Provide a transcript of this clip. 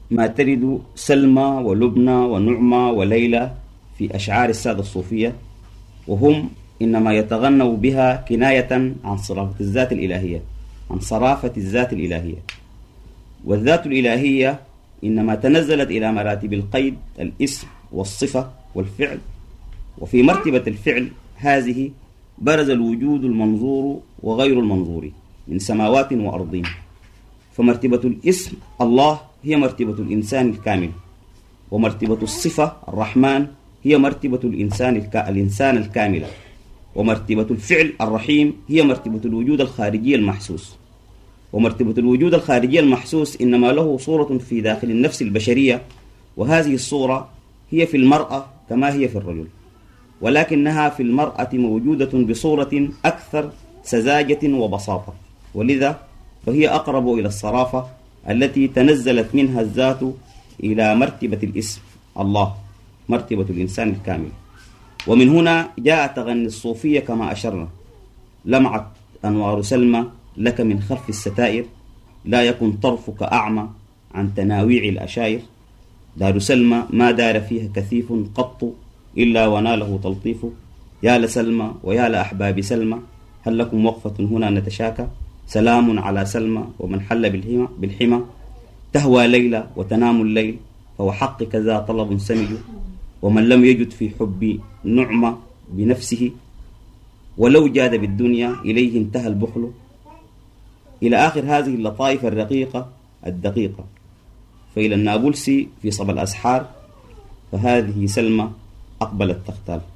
ما ترد سلمى ولبنى ونعمى وليلى في أشعار السادة الصوفية، وهم إنما يتغنوا بها كناية عن صرافة الذات الإلهية، عن صرافة الذات الإلهية. والذات الإلهية إنما تنزلت إلى مراتب القيد، الاسم والصفة والفعل، وفي مرتبة الفعل هذه برز الوجود المنظور وغير المنظور من سماوات وأرضين. فمرتبة الاسم الله هي مرتبة الإنسان الكامل، ومرتبة الصفة الرحمن هي مرتبة الإنسان الكاملة، ومرتبة الفعل الرحيم هي مرتبة الوجود الخارجي المحسوس. ومرتبة الوجود الخارجي المحسوس إنما له صورة في داخل النفس البشرية، وهذه الصورة هي في المرأة كما هي في الرجل، ولكنها في المرأة موجودة بصورة أكثر سذاجة وبساطة، ولذا فهي أقرب إلى الصرافة التي تنزلت منها الذات إلى مرتبة الاسم الله، مرتبة الإنسان الكامل. ومن هنا جاء تغني الصوفية كما أشرنا: لمعت أنوار سلمى لك من خلف الستائر، لا يكن طرفك أعمى عن تناويع الأشاير، دار سلمى ما دار فيها كثيف قط إلا وناله تلطيف، يا لسلمى ويا لأحباب سلمى، هل لكم وقفة هنا نتشاكى، سلام على سلمى ومن حل بالحمى، تهوى ليلى وتنام الليل، فهو حق كذا طلب سمج، ومن لم يجد في حب نعمة بنفسه، ولو جاد بالدنيا إليه انتهى البخل، إلى آخر هذه اللطائف الرقيقة الدقيقة. فإلى النابلسي في صبا الأسحار: فهذه سلمى أقبلت تختال.